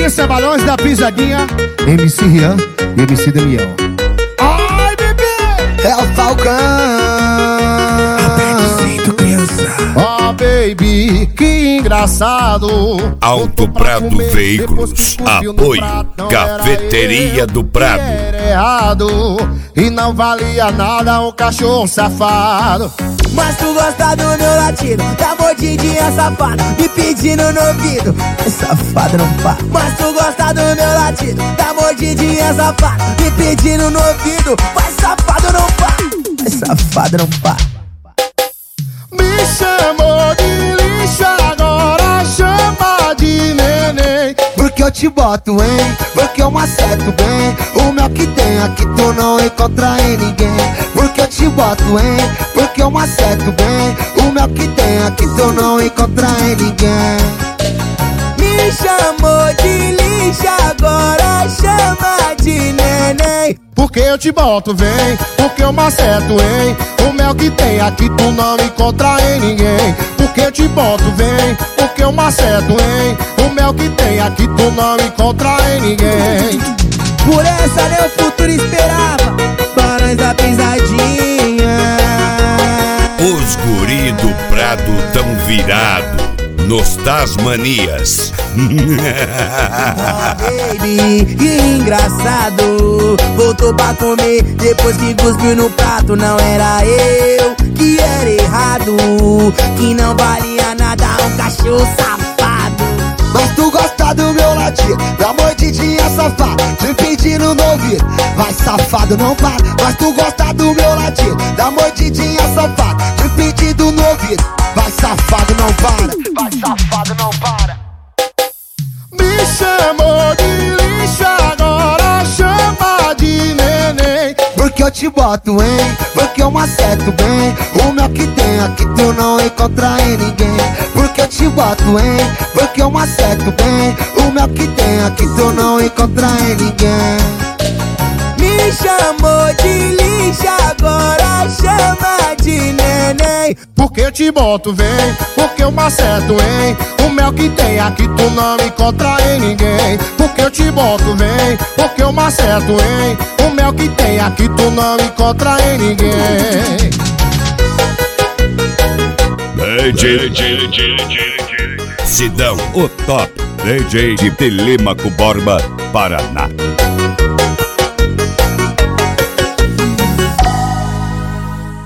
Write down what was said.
Isso é Balões da Pisadinha, MC Rian e MC Daniel. Ai, bebê! É o Falcão. Aperto criança. Oh, baby, que engraçado. Alto Prado Veículos. Apoio Cafeteria do Prado. Era errado e não valia nada um cachorro safado. Mas tu gosta do meu latido, da mordidinha safada, me pedindo no ouvido. Safado não para. Mas tu gosta do meu latido, da mordidinha safada, me pedindo no ouvido. Mas safado não para. Mas safado não para. Me chamou de lixo, agora chama de neném. Porque eu te boto, hein? Porque eu maceto bem. O mel que tem aqui tu não encontra em ninguém. Porque eu te boto, hein? Porque eu maceto bem. O mel que tem aqui tu não encontra em ninguém. Me chamou de lixo, agora chama de neném. Porque eu te boto, vem, porque eu maceto, hein? O mel que tem aqui tu não encontra em ninguém. Porque eu te boto, vem, porque eu maceto, hein? O mel que tem aqui tu não encontra em ninguém. Por essa meu futuro esperava, Balões da Pisadinha. Os guri do Prado tão virado nos Tasmanias. Baby, que engraçado. Voltou pra comer depois que cuspiu no prato. Não era eu que era errado, que não valia nada um cachorro safado. Mas tu gosta do meu latir, da mordidinha safada, te pedindo no ouvido. Vai safado não para. Mas tu gosta do meu latir, da mordidinha safada, te pedindo no ouvido. Vai safado não para. Vai safado não para. Me chamou de lixo, agora chama de neném. Porque eu te boto, hein? Porque eu maceto bem. O mel que tem aqui tu não encontra em ninguém. Porque eu te boto, hein? Porque eu maceto bem. O mel que tem aqui tu não encontra em ninguém. Me chamou de lixo, agora chama de neném. Porque eu te boto, vem, porque eu maceto, hein? O mel que tem aqui tu não encontra em ninguém. Porque eu te boto, vem, porque eu maceto, hein? O mel que tem aqui tu não encontra em ninguém. Sidão, o top DJ de Telêmaco Borba, Paraná.